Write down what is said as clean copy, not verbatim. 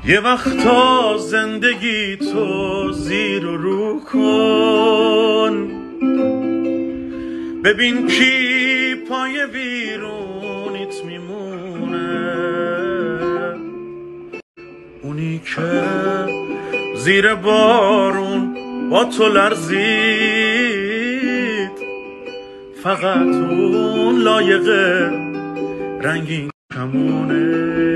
یه وقتا زندگی تو زیر و رو کن، ببین کی پای ویرونیت میمونه، اونی که زیر بارون با تو لرزید، فقط اون لایق رنگین کمونه.